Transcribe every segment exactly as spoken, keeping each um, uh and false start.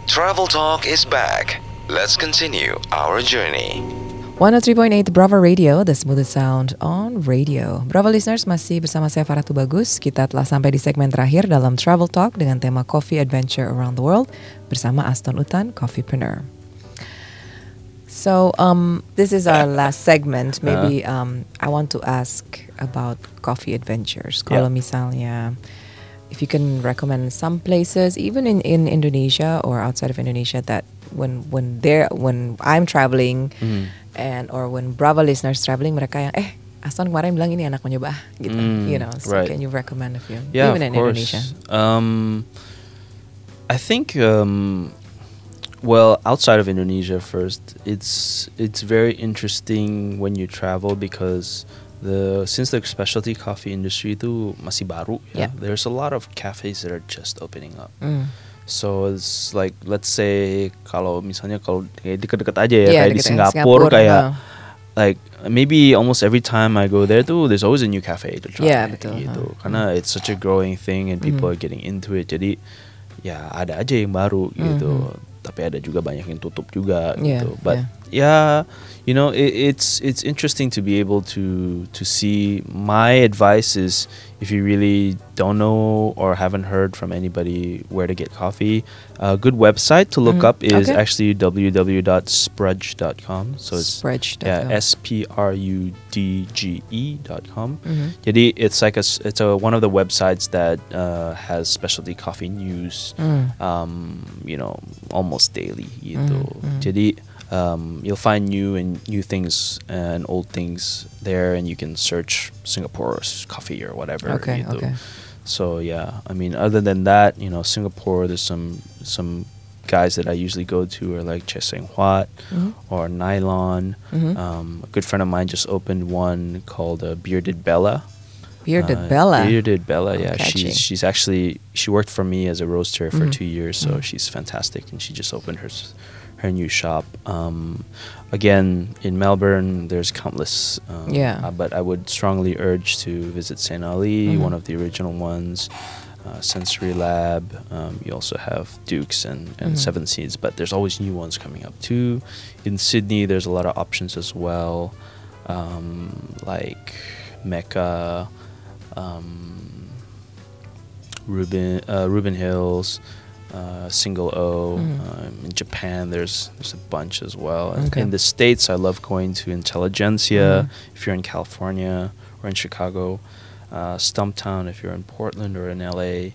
Travel Talk is back. Let's continue our journey. one oh three point eight Bravo Radio, the smoothest sound on radio. Bravo listeners, masih bersama saya Farah Tubagus. Kita telah sampai di segmen terakhir dalam Travel Talk dengan tema Coffee Adventure Around the World bersama Aston Utan, Coffeepreneur. So, um, this is our last segment. Maybe um, I want to ask about coffee adventures. Kalau Yeah. misalnya, if you can recommend some places, even in, in Indonesia or outside of Indonesia, that when when they're when I'm traveling. Mm. And or when Bravo listeners traveling, mereka yang eh Aston kemarin bilang ini enak mau nyoba ah, gitu, Mm, you know. So right. can you recommend a few? Yeah, even of in course. Indonesia. Um, I think, um, well, outside of Indonesia first, it's it's very interesting when you travel because the since the specialty coffee industry itu masih baru, Yeah. yeah, there's a lot of cafes that are just opening up. Mm. So it's like, let's say kalau misalnya kalau kayak deket-deket aja ya, Yeah, kayak di deket-deket. Singapura, Singapura, kayak uh. like maybe almost every time I go there tuh there's always a new cafe to try. Yeah, betul, Gitu. uh. Karena it's such a growing thing and people Mhm. are getting into it. Jadi ya ada aja yang baru gitu. Mhm. Tapi ada juga banyak yang tutup juga Yeah, gitu. But yeah. yeah, you know, it, it's it's interesting to be able to to see. My advice is if you really don't know or haven't heard from anybody where to get coffee, a good website to look Mhm. up is Okay. actually w w w dot sprudge dot com. So it's Sprudge dot com. yeah, S P R U D G E dot com. Mhm. Jadi it's like a s- it's a one of the websites that uh, has specialty coffee news. Mm. Um, you know, almost daily gitu. Mm, mm. Jadi um, you'll find new and new things and old things there, and you can search Singapore's coffee or whatever. Okay, gitu. okay. So yeah, I mean, other than that, you know, Singapore, there's some some guys that I usually go to are like Che Seng Huat Mhm. or Nylon. Mhm. Um, a good friend of mine just opened one called uh, Bearded Bella. Bearded Uh, Bella. Bearded Bella, Oh, yeah. catchy. She's she's actually she worked for me as a roaster for Mhm. two years, so Mhm. she's fantastic, and she just opened her s- her new shop. Um, again, in Melbourne, there's countless. Um, Yeah. uh, but I would strongly urge to visit Saint Ali, Mhm. one of the original ones. Uh, Sensory Lab. Um, you also have Dukes and, and Mhm. Seven Seeds, but there's always new ones coming up too. In Sydney, there's a lot of options as well, um, like Mecca, um, Ruben uh, Ruben Hills, uh, Single O. Mhm. Um, in Japan, there's there's a bunch as well. And Okay. in the States, I love going to Intelligentsia Mhm. if you're in California or in Chicago. Uh, Stumptown if you're in Portland or in L A.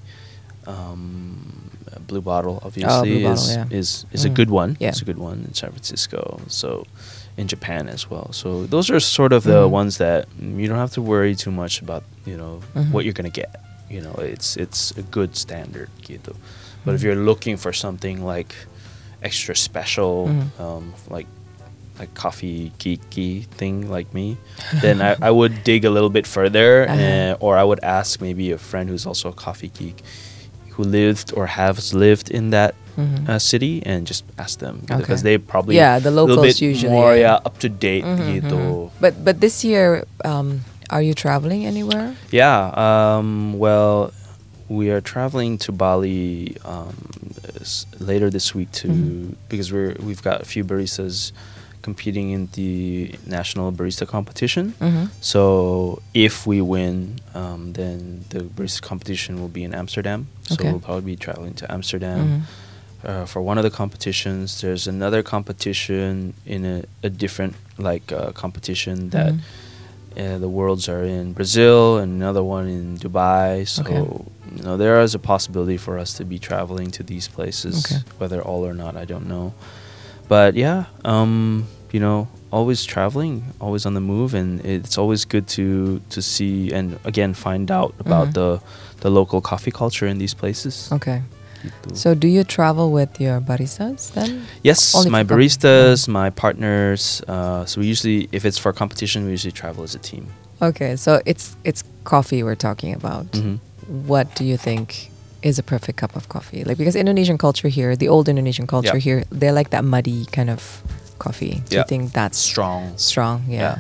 Um, Blue Bottle obviously Blue is, Bottle, yeah. is is a Mm. good one. Yeah. It's a good one in San Francisco. So in Japan as well. So those are sort of the Mhm. ones that mm, you don't have to worry too much about. You know Mhm. what you're gonna get. You know it's it's a good standard. Gitu. But if Mhm. you're looking for something like extra special, Mhm. um, like like coffee geeky thing like me, then I, I would dig a little bit further, Uh-huh. uh, or I would ask maybe a friend who's also a coffee geek, who lived or has lived in that Mhm. uh, city, and just ask them Okay. because they probably Yeah, the a little locals bit usually, more yeah. yeah up to date. Mhm, Gitu. mhm. But but this year, um, are you traveling anywhere? Yeah. Um, well, we are traveling to Bali um, s- later this week to Mhm. because we're we've got a few baristas competing in the national barista competition. Mhm. So if we win, um, then the barista competition will be in Amsterdam. So Okay. we'll probably be traveling to Amsterdam. Mhm. Uh, for one of the competitions, there's another competition in a, a different like uh, competition that Mhm. uh, the worlds are in Brazil and another one in Dubai. So Okay. you know there is a possibility for us to be traveling to these places, Okay. whether all or not, I don't know. But yeah, um, you know, always traveling, always on the move, and it's always good to to see and again find out about Mhm. the the local coffee culture in these places. Okay. Gitu. So do you travel with your baristas then? Yes, Only my for com- baristas, my partners. Uh, so we usually, if it's for competition, we usually travel as a team. Okay, so it's it's coffee we're talking about. Mhm. What do you think is a perfect cup of coffee? Like because Indonesian culture here, the old Indonesian culture Yeah. here, they like that muddy kind of coffee. Do Yeah. you think that's Strong. strong? Yeah.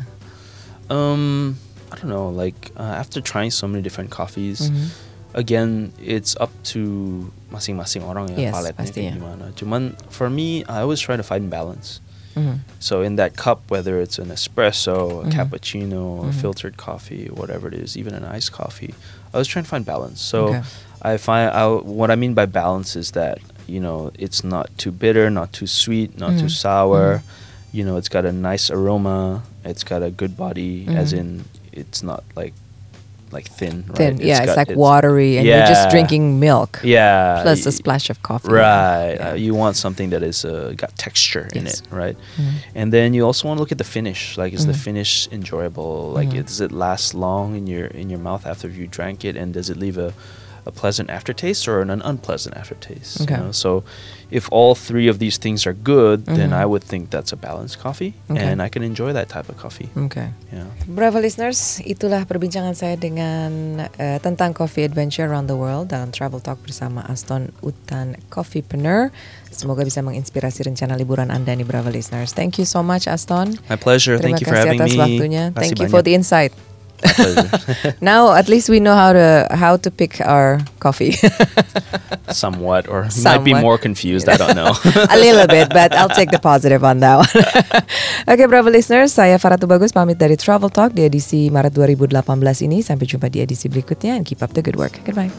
Um, I don't know. Like uh, after trying so many different coffees, Mhm. again, it's up to masing-masing orang ya Yes, paletnya pastinya. kayak gimana. Cuman for me, I always try to find balance. Mhm. So in that cup, whether it's an espresso, a Mhm. cappuccino, a Mhm. filtered coffee, whatever it is, even an iced coffee, I was trying to find balance. So Okay. I find I, what I mean by balance is that, you know, it's not too bitter, not too sweet, not too Mhm. sour. You know, it's got a nice aroma. It's got a good body, as Mhm. in it's not like like thin, Thin, right? yeah, it's got- like watery, and you're just Yeah. drinking milk Yeah. plus a y- splash of coffee. Right. Yeah. Uh, you want something that is uh, got texture in Yes. it, right? Mhm. And then you also want to look at the finish. Like, is the Mhm. finish enjoyable? Like, Mhm. does it last long in your in your mouth after you drank it? And does it leave a, a pleasant aftertaste or an unpleasant aftertaste? Okay. You know? So, if all three of these things are good, then Mhm. I would think that's a balanced coffee, Okay. and I can enjoy that type of coffee. Okay. Yeah. Bravo listeners, itulah perbincangan saya dengan eh, tentang Coffee Adventure Around the World dalam Travel Talk bersama Aston Uttan Coffeepreneur. Semoga bisa menginspirasi rencana liburan Anda nih Bravo listeners. Thank you so much Aston. My pleasure. Terima Thank you for kasih having atas me. waktunya. Makasih Thank you for banyak. the insight. My pleasure. Now at least we know how to how to pick our coffee. Somewhat, or might be Somewhat. more confused. I don't know. A little bit, but I'll take the positive on that one. Oke, Bravo listeners, saya Farah Tubagus pamit dari Travel Talk di edisi Maret dua ribu delapan belas ini. Sampai jumpa di edisi berikutnya, and keep up the good work. Goodbye.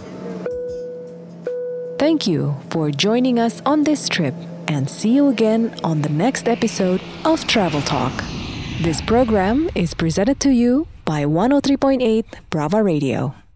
Thank you for joining us on this trip, and see you again on the next episode of Travel Talk. This program is presented to you by one oh three point eight Brava Radio.